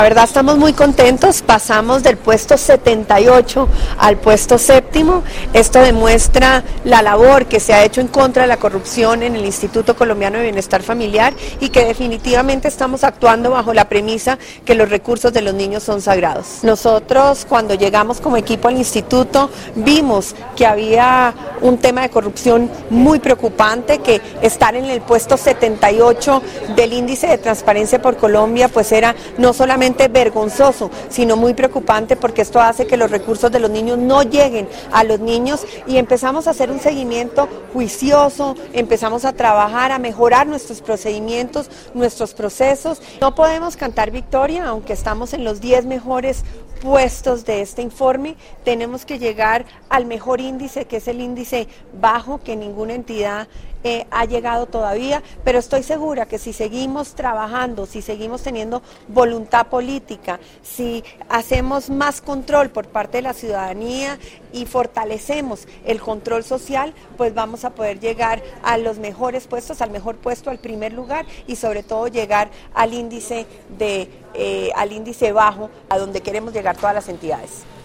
La verdad estamos muy contentos, pasamos del puesto 78 al puesto 7º. Esto demuestra la labor que se ha hecho en contra de la corrupción en el Instituto Colombiano de Bienestar Familiar y que definitivamente estamos actuando bajo la premisa que los recursos de los niños son sagrados. Nosotros cuando llegamos como equipo al instituto vimos que había un tema de corrupción muy preocupante, que estar en el puesto 78 del índice de transparencia por Colombia pues era no solamente vergonzoso, sino muy preocupante, porque esto hace que los recursos de los niños no lleguen a los niños, y empezamos a hacer un seguimiento juicioso, empezamos a trabajar, a mejorar nuestros procedimientos, nuestros procesos. No podemos cantar victoria, aunque estamos en los 10 mejores puestos de este informe, tenemos que llegar al mejor índice, que es el índice bajo, que ninguna entidad ha llegado todavía, pero estoy segura que si seguimos trabajando, si seguimos teniendo voluntad política, si hacemos más control por parte de la ciudadanía y fortalecemos el control social, pues vamos a poder llegar a los mejores puestos, al mejor puesto, al primer lugar, y sobre todo llegar al índice bajo, a donde queremos llegar todas las entidades.